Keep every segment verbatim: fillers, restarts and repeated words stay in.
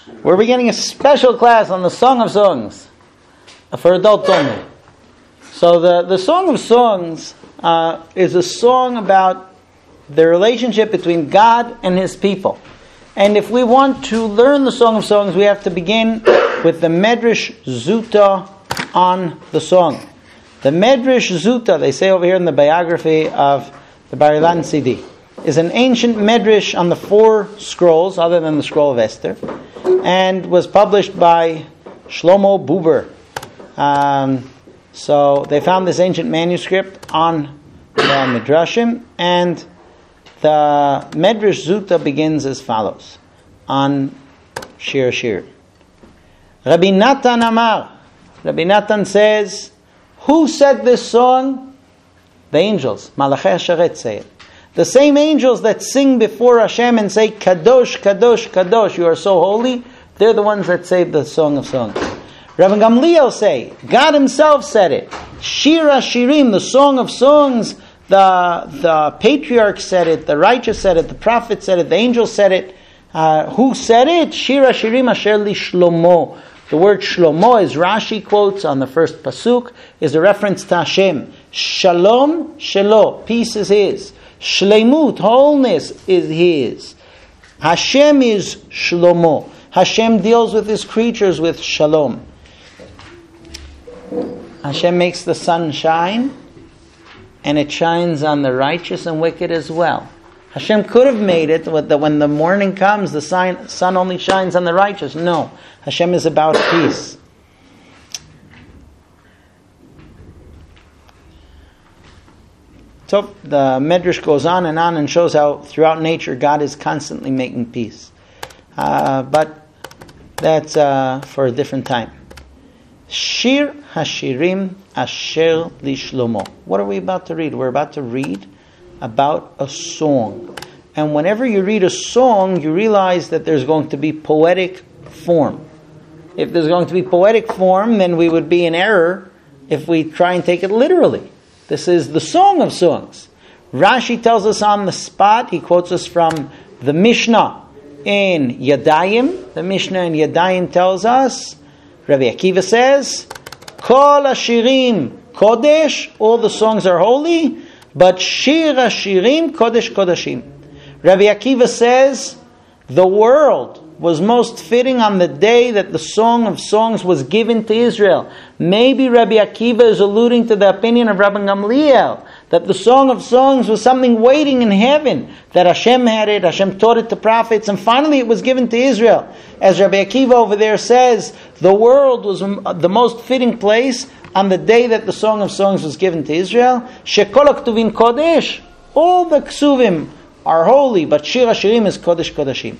We're beginning a special class on the Song of Songs for adults only. So the, the Song of Songs uh, is a song about the relationship between God and His people. And if we want to learn the Song of Songs, we have to begin with the Medrash Zuta on the song. The Medrash Zuta, they say over here in the biography of the Bar Ilan Sidi, is an ancient Medrash on the four scrolls, other than the scroll of Esther, and was published by Shlomo Buber. Um, so they found this ancient manuscript on the Midrashim, and the Medrash Zuta begins as follows, on Shir Shir. Rabbi Natan Amar, Rabbi Natan says, who said this song? The angels, Malachei Hasharet say it. The same angels that sing before Hashem and say, Kadosh, Kadosh, Kadosh, you are so holy, they're the ones that say the Song of Songs. Rabbi Gamliel say, God Himself said it. Shir HaShirim, the Song of Songs, the, the patriarch said it, the righteous said it, the prophet said it, the angel said it. Uh, who said it? Shir HaShirim Asher Li Shlomo. The word Shlomo, as Rashi quotes on the first pasuk, is a reference to Hashem. Shalom, Shelo, peace is His. Shleimut, wholeness is His. Hashem is Shlomo. Hashem deals with His creatures with Shalom. Hashem makes the sun shine, and it shines on the righteous and wicked as well. Hashem could have made it that when the morning comes, the sun only shines on the righteous. No, Hashem is about peace. So the Medrash goes on and on and shows how throughout nature God is constantly making peace. Uh, but that's uh, for a different time. Shir HaShirim Asher Li Shlomo. What are we about to read? We're about to read about a song. And whenever you read a song, you realize that there's going to be poetic form. If there's going to be poetic form, then we would be in error if we try and take it literally. This is the Song of Songs. Rashi tells us on the spot, he quotes us from the Mishnah in Yadayim. The Mishnah in Yadayim tells us, Rabbi Akiva says, Kol HaShirim Kodesh, all the songs are holy, but Shir HaShirim Kodesh Kodashim. Rabbi Akiva says, the world was most fitting on the day that the Song of Songs was given to Israel. Maybe Rabbi Akiva is alluding to the opinion of Rabbi Gamliel, that the Song of Songs was something waiting in heaven, that Hashem had it, Hashem taught it to prophets, and finally it was given to Israel. As Rabbi Akiva over there says, the world was the most fitting place on the day that the Song of Songs was given to Israel. Shekol HaKtuvim Kodesh, all the Ksuvim are holy, but Shir HaShirim is Kodesh Kodashim.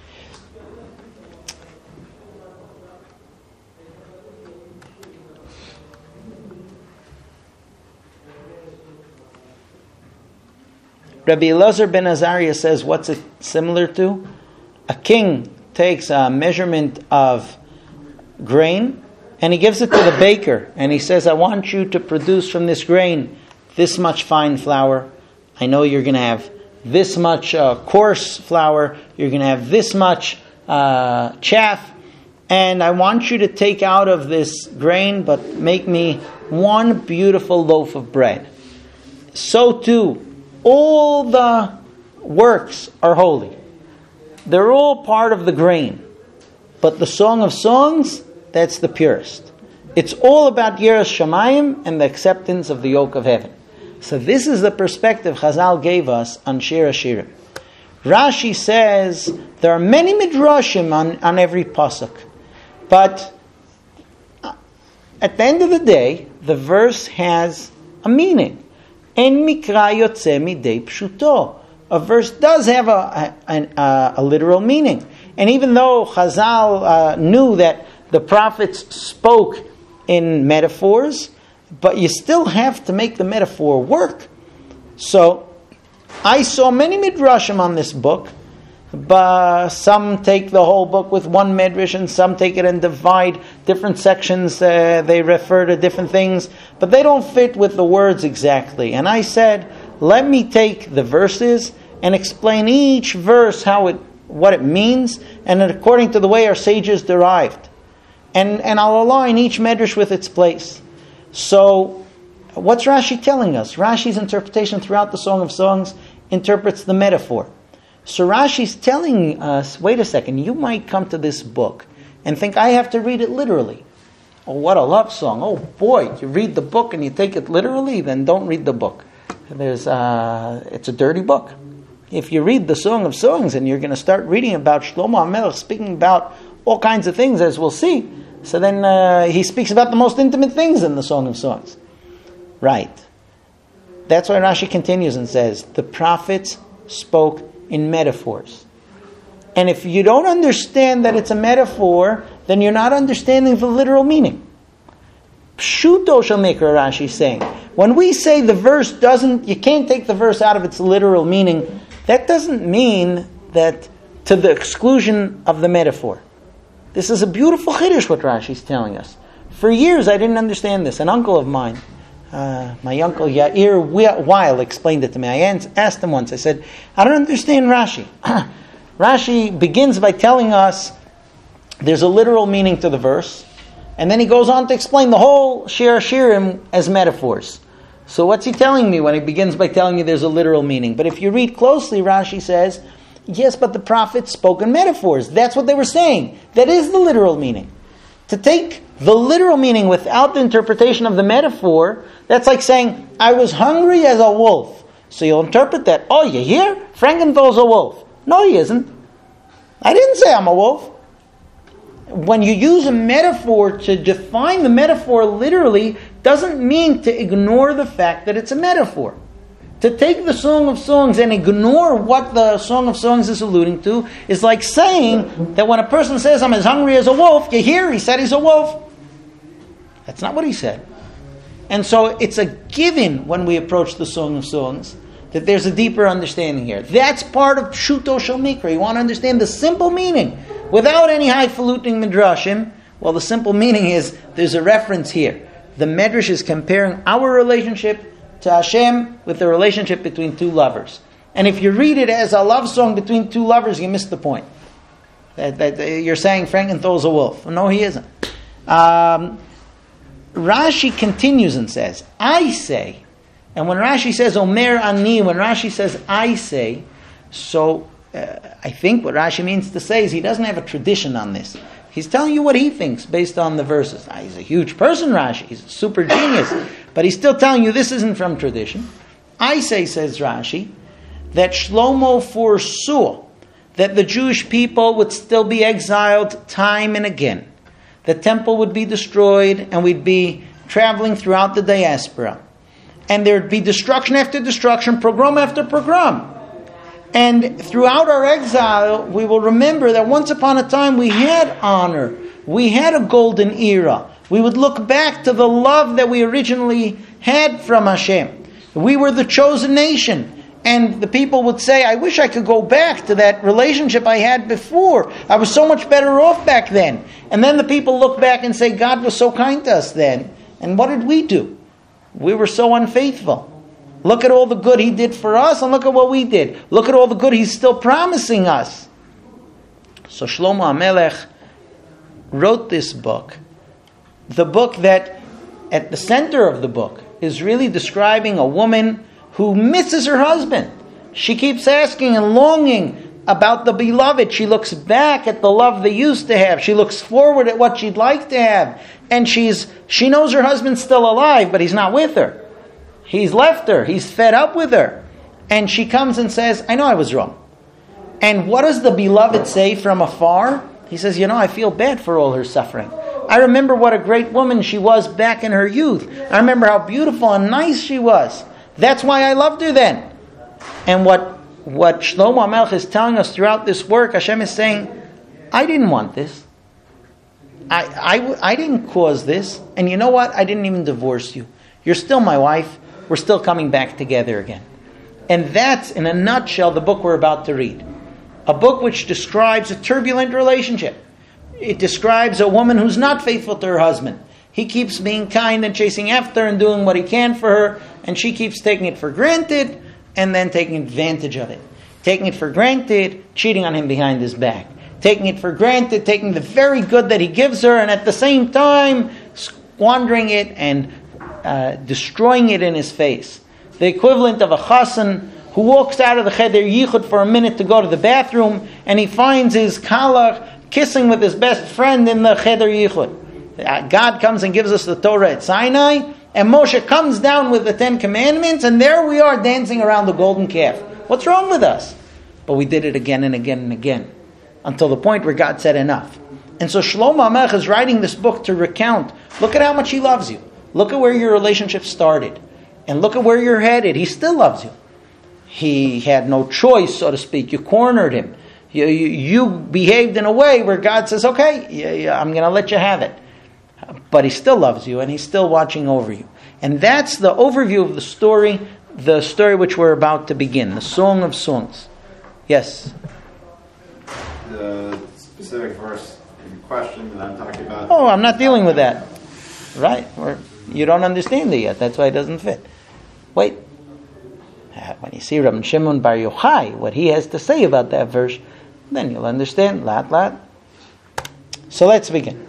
Rabbi Elazar ben Azariah says, what's it similar to? A king takes a measurement of grain and he gives it to the baker and he says, I want you to produce from this grain this much fine flour. I know you're going to have this much uh, coarse flour. You're going to have this much uh, chaff. And I want you to take out of this grain, but make me one beautiful loaf of bread. So too, all the works are holy. They're all part of the grain. But the Song of Songs, that's the purest. It's all about Yiras Shamayim and the acceptance of the yoke of heaven. So this is the perspective Chazal gave us on Shir HaShirim. Rashi says there are many midrashim on, on every pasuk. But at the end of the day, the verse has a meaning. En mikra yotze midei pshuto. A verse does have a, a, a, a literal meaning. And even though Chazal uh, knew that the prophets spoke in metaphors, but you still have to make the metaphor work. So, I saw many midrashim on this book, but some take the whole book with one midrash and some take it and divide different sections. Uh, they refer to different things, but they don't fit with the words exactly. And I said, let me take the verses and explain each verse how it what it means, and according to the way our sages derived. And, and I'll align each medrash with its place. So, what's Rashi telling us? Rashi's interpretation throughout the Song of Songs interprets the metaphor. So Rashi's telling us, wait a second, you might come to this book and think I have to read it literally. Oh, what a love song. Oh boy, you read the book and you take it literally, then don't read the book. There's, uh, it's a dirty book. If you read the Song of Songs and you're going to start reading about Shlomo HaMelech speaking about all kinds of things, as we'll see, so then uh, he speaks about the most intimate things in the Song of Songs. Right. That's why Rashi continues and says, the prophets spoke in metaphors. And if you don't understand that it's a metaphor, then you're not understanding the literal meaning. Pshuto shel mikra, Rashi is saying. When we say the verse doesn't, you can't take the verse out of its literal meaning, that doesn't mean that to the exclusion of the metaphor. This is a beautiful chiddush what Rashi is telling us. For years I didn't understand this. An uncle of mine, Uh, my uncle Yair Weil explained it to me. I asked him once, I said, I don't understand Rashi. Rashi begins by telling us there's a literal meaning to the verse, and then he goes on to explain the whole Shir Shirim as metaphors. So what's he telling me when he begins by telling you there's a literal meaning? But if you read closely, Rashi says, yes, but the prophets spoke in metaphors. That's what they were saying. That is the literal meaning. To take the literal meaning without the interpretation of the metaphor, that's like saying, I was hungry as a wolf. So you'll interpret that, oh, you hear? Frankenthal's a wolf. No, he isn't. I didn't say I'm a wolf. When you use a metaphor to define the metaphor literally, doesn't mean to ignore the fact that it's a metaphor. To take the Song of Songs and ignore what the Song of Songs is alluding to is like saying that when a person says, I'm as hungry as a wolf, you hear, he said he's a wolf. That's not what he said. And so it's a given when we approach the Song of Songs that there's a deeper understanding here. That's part of Pshuto Shel Mikra. You want to understand the simple meaning without any highfalutin midrashim. Well, the simple meaning is there's a reference here. The medrash is comparing our relationship to Hashem with the relationship between two lovers. And if you read it as a love song between two lovers, you miss the point. That, that, that you're saying Frankenthal's a wolf. No, he isn't. Um, Rashi continues and says, I say, and when Rashi says Omer Ani, when Rashi says I say, so uh, I think what Rashi means to say is he doesn't have a tradition on this. He's telling you what he thinks based on the verses. Now, he's a huge person, Rashi. He's a super genius. But he's still telling you this isn't from tradition. I say, says Rashi, that Shlomo foresaw that the Jewish people would still be exiled time and again. The temple would be destroyed and we'd be traveling throughout the diaspora. And there'd be destruction after destruction, pogrom after pogrom. And throughout our exile, we will remember that once upon a time we had honor. We had a golden era. We would look back to the love that we originally had from Hashem. We were the chosen nation. And the people would say, I wish I could go back to that relationship I had before. I was so much better off back then. And then the people look back and say, God was so kind to us then. And what did we do? We were so unfaithful. Look at all the good He did for us and look at what we did. Look at all the good He's still promising us. So Shlomo HaMelech wrote this book. The book that, at the center of the book, is really describing a woman who misses her husband. She keeps asking and longing about the beloved. She looks back at the love they used to have. She looks forward at what she'd like to have. And she's she knows her husband's still alive, but he's not with her. He's left her. He's fed up with her. And she comes and says, I know I was wrong. And what does the beloved say from afar? He says, you know, I feel bad for all her suffering. I remember what a great woman she was back in her youth. I remember how beautiful and nice she was. That's why I loved her then. And what, what Shlomo HaMelech is telling us throughout this work, Hashem is saying, I didn't want this. I, I, I didn't cause this. And you know what? I didn't even divorce you. You're still my wife. We're still coming back together again. And that's, in a nutshell, the book we're about to read. A book which describes a turbulent relationship. It describes a woman who's not faithful to her husband. He keeps being kind and chasing after her and doing what he can for her, and she keeps taking it for granted and then taking advantage of it. taking it for granted, cheating on him behind his back. Taking it for granted, taking the very good that he gives her, and at the same time squandering it and uh, destroying it in his face. The equivalent of a chassan who walks out of the cheder yichud for a minute to go to the bathroom, and he finds his kalach kissing with his best friend in the cheder yichud. God comes and gives us the Torah at Sinai, and Moshe comes down with the Ten Commandments, and there we are dancing around the golden calf. What's wrong with us? But we did it again and again and again, until the point where God said enough. And so Shlomo HaMelech is writing this book to recount, look at how much he loves you. Look at where your relationship started. And look at where you're headed. He still loves you. He had no choice, so to speak. You cornered him. You, you, you behaved in a way where God says, okay, yeah, yeah, I'm going to let you have it. But he still loves you, and he's still watching over you. And that's the overview of the story, the story which we're about to begin, the Song of Songs. Yes? The specific verse in question that I'm talking about. Oh, I'm not dealing with that. Right? Or you don't understand it yet. That's why it doesn't fit. Wait. When you see Rabbi Shimon Bar Yochai, what he has to say about that verse, then you'll understand. Lat, lat. So let's begin.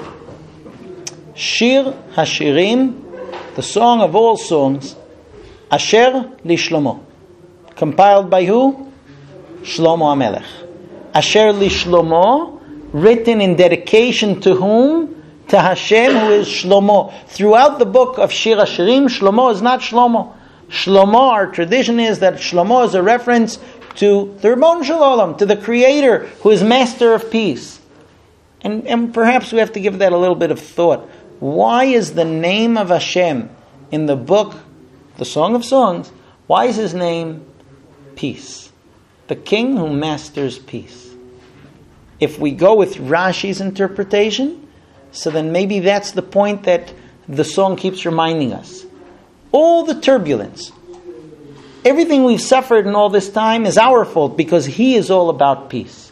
Shir HaShirim, the song of all songs, Asher Lishlomo. Compiled by who? Shlomo HaMelech. Asher Lishlomo, written in dedication to whom? To Hashem, who is Shlomo. Throughout the book of Shir HaShirim, Shlomo is not Shlomo. Shlomo, our tradition is that Shlomo is a reference to the Ribbon Shalom, to the Creator, who is Master of Peace. And, and perhaps we have to give that a little bit of thought. Why is the name of Hashem in the book, the Song of Songs, why is his name Peace? The King who masters peace. If we go with Rashi's interpretation, so then maybe that's the point that the song keeps reminding us. All the turbulence, everything we've suffered in all this time is our fault because he is all about peace.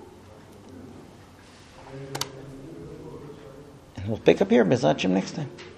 And we'll pick up here, B'ezrat Hashem, next time.